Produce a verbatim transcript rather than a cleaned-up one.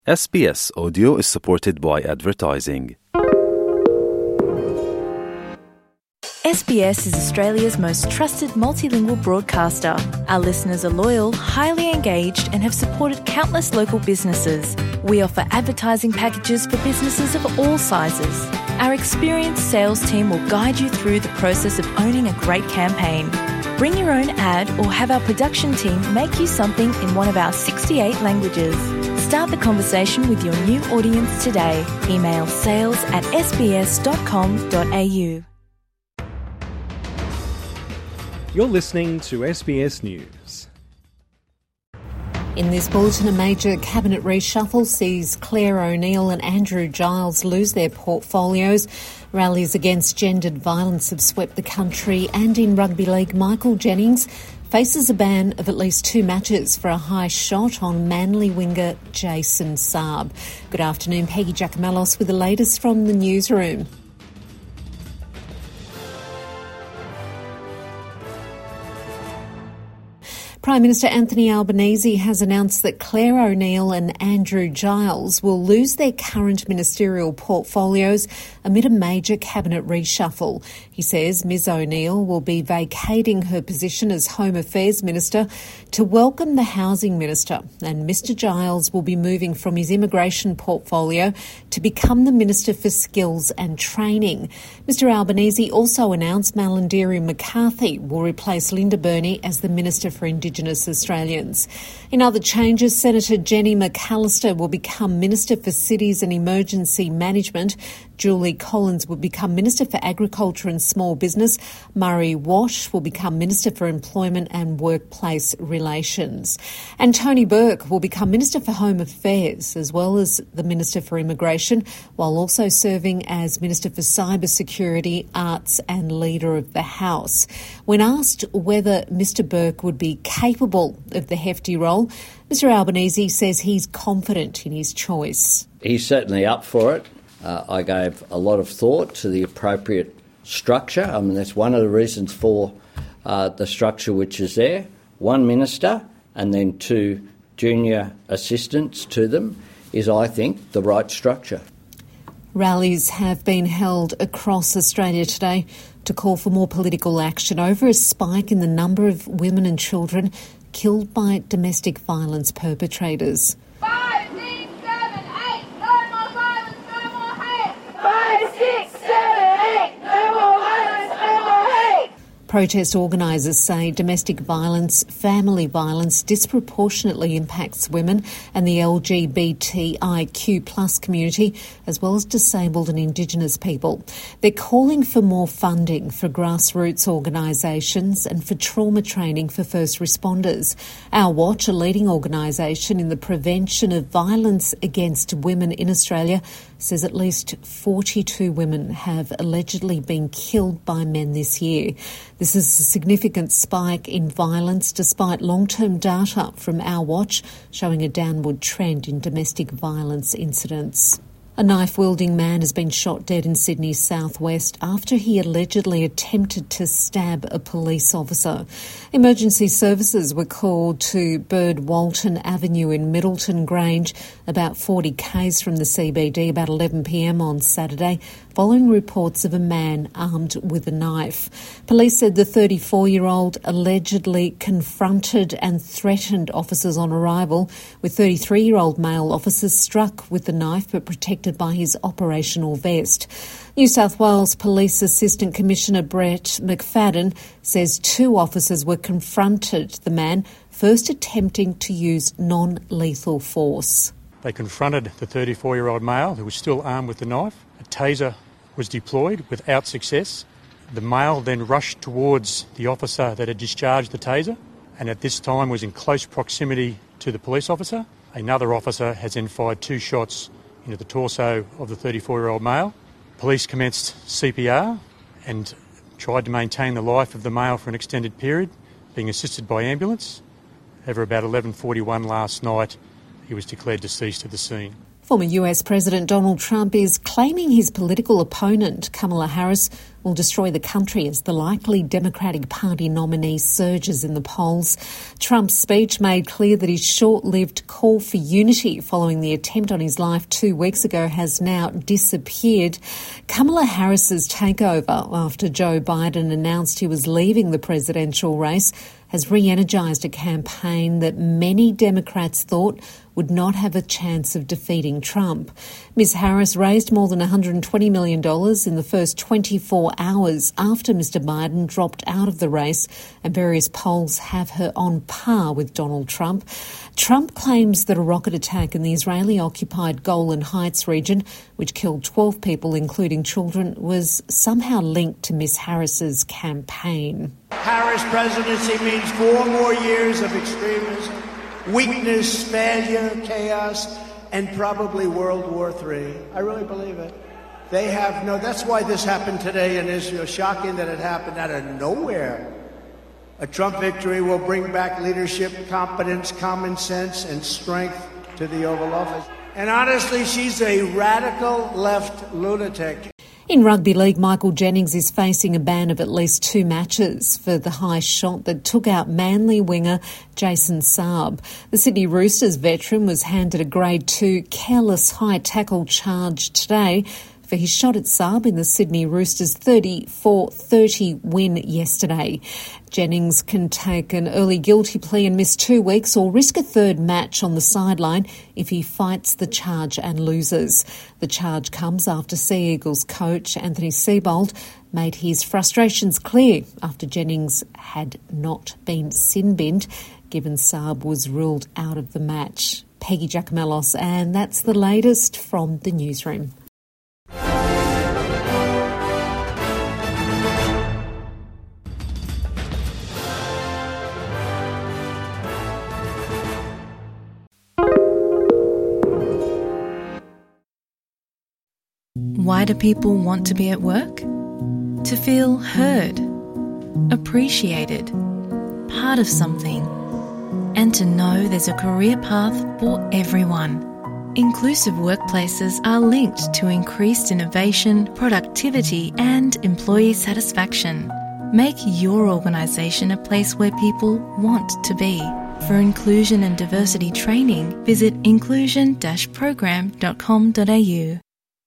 S B S Audio is supported by advertising. S B S is Australia's most trusted multilingual broadcaster. Our listeners are loyal, highly engaged, and have supported countless local businesses. We offer advertising packages for businesses of all sizes. Our experienced sales team will guide you through the process of owning a great campaign. Bring your own ad or have our production team make you something in one of our sixty-eight languages. Start the conversation with your new audience today. Email sales at s b s dot com dot a u. You're listening to S B S News. In this bulletin, a major cabinet reshuffle sees Clare O'Neil and Andrew Giles lose their portfolios. Rallies against gendered violence have swept the country, and in rugby league, Michael Jennings faces a ban of at least two matches for a high shot on Manly winger Jason Saab. Good afternoon, Peggy Giacomellos with the latest from the newsroom. Prime Minister Anthony Albanese has announced that Clare O'Neil and Andrew Giles will lose their current ministerial portfolios amid a major cabinet reshuffle. He says Ms O'Neil will be vacating her position as Home Affairs Minister to welcome the Housing Minister, and Mr Giles will be moving from his immigration portfolio to become the Minister for Skills and Training. Mr Albanese also announced Malarndirri McCarthy will replace Linda Burney as the Minister for Indigenous Indigenous Australians. In other changes, Senator Jenny McAllister will become Minister for Cities and Emergency Management. Julie Collins will become Minister for Agriculture and Small Business. Murray Wash will become Minister for Employment and Workplace Relations. And Tony Burke will become Minister for Home Affairs as well as the Minister for Immigration, while also serving as Minister for Cyber Security, Arts and Leader of the House. When asked whether Mr Burke would be capable of the hefty role, Mr Albanese says he's confident in his choice. He's certainly up for it. Uh, I gave a lot of thought to the appropriate structure. I mean, that's one of the reasons for uh, the structure which is there. One minister and then two junior assistants to them is, I think, the right structure. Rallies have been held across Australia today to call for more political action over a spike in the number of women and children killed by domestic violence perpetrators. Five, six, seven, eight, no more violence, no more hate. Five, six, seven, eight, no more violence, no more hate. Protest organisers say domestic violence, family violence disproportionately impacts women and the L G B T I Q plus community, as well as disabled and Indigenous people. They're calling for more funding for grassroots organisations and for trauma training for first responders. Our Watch, a leading organisation in the prevention of violence against women in Australia, says at least forty-two women have allegedly been killed by men this year. This is a significant spike in violence despite long-term data from Our Watch showing a downward trend in domestic violence incidents. A knife-wielding man has been shot dead in Sydney's southwest after he allegedly attempted to stab a police officer. Emergency services were called to Bird Walton Avenue in Middleton Grange, about forty k's from the C B D, about eleven p m on Saturday, following reports of a man armed with a knife. Police said the thirty-four-year-old allegedly confronted and threatened officers on arrival, with thirty-three-year-old male officers struck with the knife but protected by his operational vest. New South Wales Police Assistant Commissioner Brett McFadden says two officers were confronted the man, first attempting to use non-lethal force. They confronted the thirty-four-year-old male who was still armed with the knife. A taser was deployed without success. The male then rushed towards the officer that had discharged the taser and at this time was in close proximity to the police officer. Another officer has then fired two shots into the torso of the thirty-four-year-old male. Police commenced C P R and tried to maintain the life of the male for an extended period, being assisted by ambulance. However, about eleven forty-one last night, he was declared deceased at the scene. Former U S President Donald Trump is claiming his political opponent, Kamala Harris, will destroy the country as the likely Democratic Party nominee surges in the polls. Trump's speech made clear that his short-lived call for unity following the attempt on his life two weeks ago has now disappeared. Kamala Harris's takeover after Joe Biden announced he was leaving the presidential race has re-energised a campaign that many Democrats thought would not have a chance of defeating Trump. Miz Harris raised more than one hundred twenty million dollars in the first twenty-four hours after Mister Biden dropped out of the race, and various polls have her on par with Donald Trump. Trump claims that a rocket attack in the Israeli-occupied Golan Heights region, which killed twelve people, including children, was somehow linked to Miz Harris's campaign. Harris presidency means four more years of extremism, weakness, failure, chaos, and probably World War Three. I really believe it. They have no... That's why this happened today in Israel. Shocking that it happened out of nowhere. A Trump victory will bring back leadership, competence, common sense, and strength to the Oval Office. And honestly, she's a radical left lunatic. In rugby league, Michael Jennings is facing a ban of at least two matches for the high shot that took out Manly winger Jason Saab. The Sydney Roosters veteran was handed a Grade two careless high tackle charge today for his shot at Saab in the Sydney Roosters' thirty-four thirty win yesterday. Jennings can take an early guilty plea and miss two weeks or risk a third match on the sideline if he fights the charge and loses. The charge comes after Sea Eagles coach Anthony Seibold made his frustrations clear after Jennings had not been sin-binned, given Saab was ruled out of the match. Peggy Giacomellos, and that's the latest from the newsroom. Why do people want to be at work? To feel heard, appreciated, part of something, and to know there's a career path for everyone. Inclusive workplaces are linked to increased innovation, productivity, and employee satisfaction. Make your organisation a place where people want to be. For inclusion and diversity training, visit inclusion dash program dot com dot a u.